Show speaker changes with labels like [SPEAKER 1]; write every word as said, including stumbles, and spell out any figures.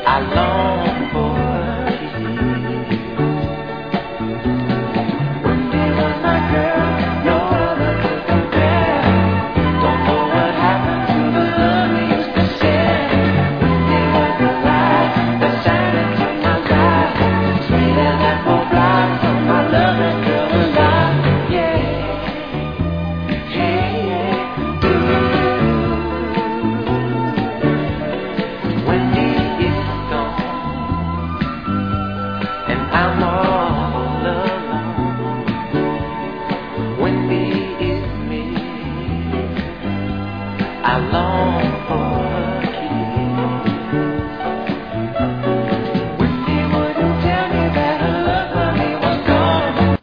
[SPEAKER 1] I long for her kiss. Wendy was my girl, no other could compare. Don't know what happened to the love we used to share. Wendy was the light that shined into my life, sweeter than more blind from my loving girl alive. Yeah, hey, yeah, ooh. Wendy is gone, and I'm all alone. Wendy is me, I long for